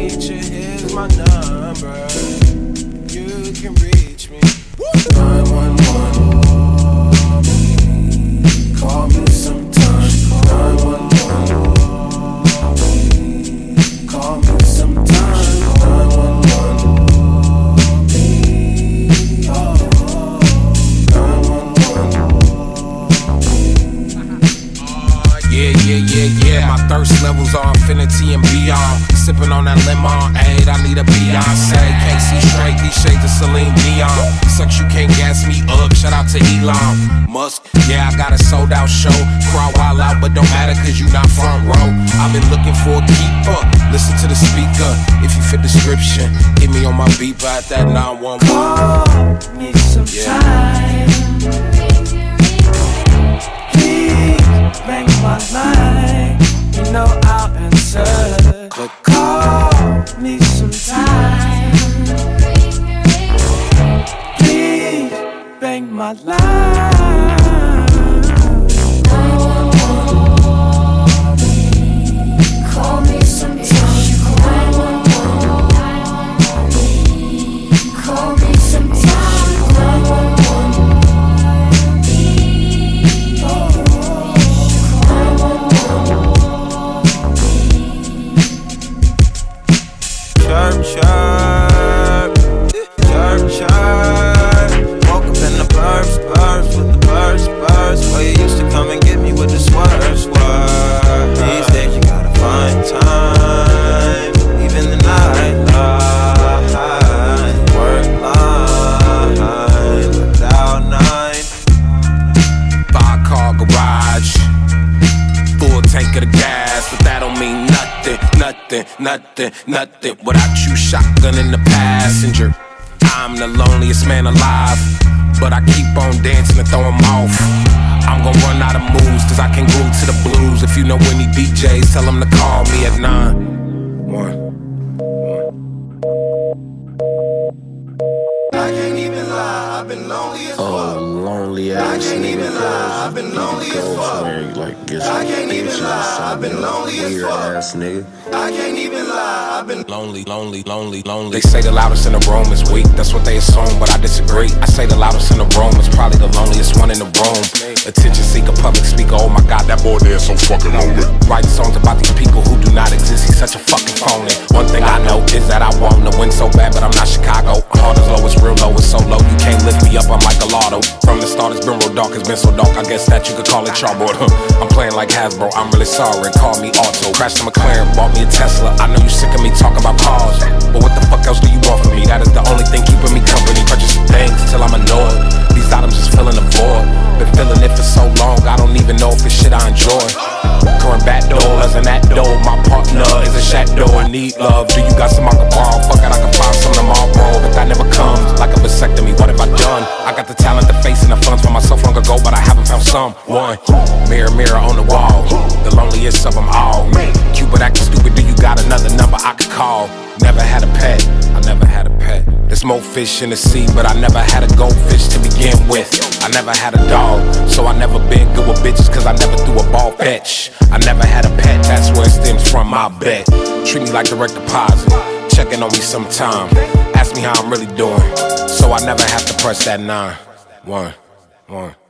feature, here's my number. You can reach me. 911. Call me sometime. 911. Call me sometime. 911. Yeah. My thirst levels are infinity and beyond. Sipping on that lemon, aid, I need a Beyonce. Can't see straight, these shades of Celine Dion. Sucks, you can't gas me up, shout out to Elon Musk. Yeah, I got a sold out show. Crowd wild out, but don't matter cause you not front row. I've been looking for a keeper, listen to the speaker. If you fit description, hit me on my beeper at that 911. Call me sometime. Bang my line, you know I'll answer. But call me sometime. Please bang my line. Call me sometime. Call me sometime. Chirp, chirp. Woke up in the burbs with the birds. Where you used to come and get me with the swerve. These days you gotta find time, even the night line, work line, without 9. 5-car garage, full tank of the gas, but that don't mean nothing. Without you, shotgun in the passenger. I'm the loneliest man alive, but I keep on dancing and throw 'em off. I'm gon' run out of moves, cause I can groove to the blues. If you know any DJs, tell them to call me at 911. I can't even lie, I've been lonely as fuck. Oh, lonely ass nigga. I can't even lie, I've been lonely as fuck. I can't even lie, I've been lonely as fuck. Ass nigga. I can't even lie, I've been lonely. They say the loudest in the room is weak, that's what they assume, but I disagree. I say the loudest in the room is probably the loneliest one in the room. Attention seeker, public speaker, oh my god, that boy there is so fucking lonely. Writing songs about these people who do not exist, he's such a fucking phony. One thing I know is that I want to win so bad, but I'm not Chicago. Hard as low, it's real low, it's so low, you can't lift me up, I'm like a lotto. From the start, it's been real dark, it's been so dark, I guess that you could call it chalkboard. I'm playing like Hasbro, I'm really sorry, call me Auto. Crashed a McLaren, bought me a Tesla, I know you sick of me talking about cars, but what the fuck else do you want from me? That is the only thing keeping me company. Purchase things till I'm annoyed, these items just filling the void. Been feeling it for so long, I don't even know if it's shit I enjoy. Current back doors and that door, my partner is a shadow and need love. Do you got some I can borrow? Fuck it, I can find some tomorrow, but that never comes. Like a vasectomy, what have I done? I got the talent, the face, and the funds for myself long ago, but I haven't found someone. Mirror, mirror on the wall, the loneliest of them all. Cupid acting stupid, do you got another number I could call? Never had a pet, I never had a pet. There's more fish in the sea, but I never had a goldfish to begin with. I never had a dog, so I never been good with bitches, cause I never threw a ball fetch. I never had a pet, that's where it stems from, my bet. Treat me like direct deposit, checking on me sometime. Ask me how I'm really doing, so I never have to press that 911.